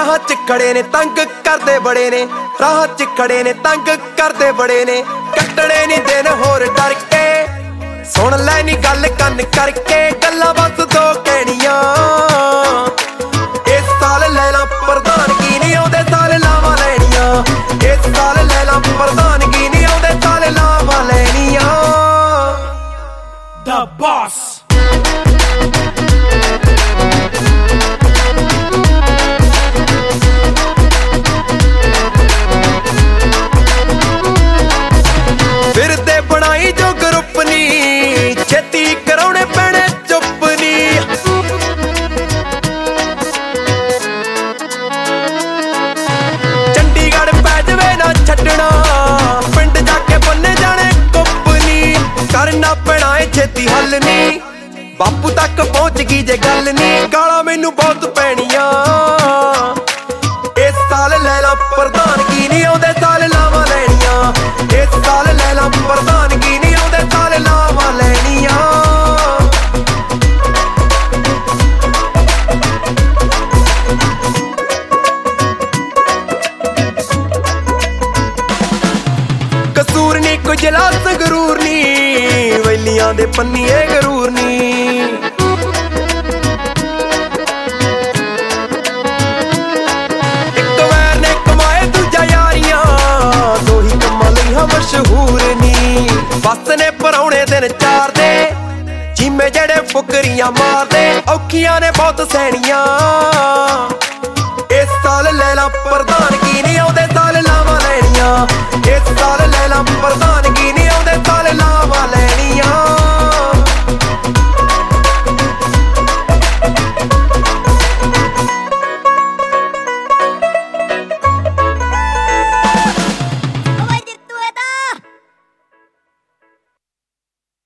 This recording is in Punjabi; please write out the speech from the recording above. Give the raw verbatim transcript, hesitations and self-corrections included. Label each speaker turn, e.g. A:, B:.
A: ਰਾਹਾਂ ਚ ਖੜੇ ਨੇ ਤੰਗ ਕਰਦੇ ਬੜੇ ਨੇ, ਰਾਹਾਂ ਚ ਖੜੇ ਨੇ ਤੰਗ ਕਰਦੇ ਬੜੇ ਨੇ। ਕੱਟਣੇ ਨੀ ਦਿਨ ਹੋਰ ਡਰ ਕੇ, ਸੁਣ ਲੈ ਨੀ ਗੱਲ ਕੰਨ ਕਰਕੇ, ਗੱਲਾਂ ਬਸ ਦੋ ਕਹਿਣੀਆਂ। ਇਸ ਸਾਲ ਲੈ ਲਾ ਪ੍ਰਧਾਨਗੀ ਨੀ ਆਉਂਦੇ ਸਾਲ ਲਾਵਾਂ ਲੈਣੀਆਂ, ਇਸ ਸਾਲ ਲੈ ਲਾ ਪ੍ਰਧਾਨਗੀ ਨੀ ਆਉਂਦੇ ਸਾਲ ਲਾਵਾਂ ਲੈਣੀਆਂ।
B: The Boss
A: ਫਿਰਦੇ ਬਣਾਈ ਜੋ ਗਰੁੱਪ ਨੀ, ਛੇਤੀ ਕਰਾਉਣੇ ਪੈਣੇ ਚੁੱਪ ਨੀ। ਚੰਡੀਗੜ੍ਹ ਪੈ ਜਵੇ ਨਾ ਛੱਡਣਾ, ਪਿੰਡ ਜਾ ਕੇ ਬੰਨੇ ਜਾਣੇ ਕੁੱਪ ਨੀ। ਕਰਨਾ ਪੈਣਾ ਏ ਛੇਤੀ ਹੱਲ ਨੀ, ਬਾਪੂ ਤੱਕ ਪਹੁੰਚ ਗਈ ਜੇ ਗੱਲ ਨੀ। ਗਾਲਾਂ ਮੈਨੂੰ ਬਹੁਤ ਪੈਣੀਆਂ, ਇਸ ਸਾਲ ਲੈ ਲਾ ਪ੍ਰਧਾਨਗੀ ਨੀ ਆਉਂਦੇ ਸਾਲ ਲਾਵਾਂ ਲੈਣੀਆਂ, ਇਸ ਸਾਲ ਲੈ ਲਾ ਪ੍ਰਧਾਨਗੀ ਨੀ ਆਉਂਦੇ ਸਾਲ ਲਾਵਾਂ ਲੈਣੀਆਂ। ਕਸੂਰ ਨੀ ਕੋਈ ਜ਼ਿਲ੍ਹਾ ਸੰਗਰੂਰ ਨੀ, ਵੈਲੀਆਂ ਦੇ ਪੰਨੀਏ ਗਰੂਰ ਨੀ। ਇੱਕ ਵੈਰ ਨੇ ਕਮਾਏ ਦੂਜਾ ਯਾਰੀਆਂ, ਦੋ ਹੀ ਕੰਮਾਂ ਲਈ ਹਾਂ ਮਸ਼ਹੂਰ ਨੀ। ਬੱਸ ਨੇ ਪਰਾਉਣੇ ਦਿਨ ਚਾਰ ਦੇ, ਜੀਮੇ ਜਿਹੜੇ ਫੁਕਰੀਆਂ ਮਾਰਦੇ, ਔਖੀਆਂ ਨੇ ਬਹੁਤ ਸੈਣੀਆਂ। ਇਸ ਸਾਲ ਲੈ ਲਾ ਪ੍ਰਧਾਨਗੀ ਨੀ ਆਉਂਦੇ ਸਾਲ ਲਾਵਾਂ ਲੈਣੀਆਂ, ਇਸ ਸਾਲ ਲੈ ਲਾ ਪ੍ਰਧਾਨ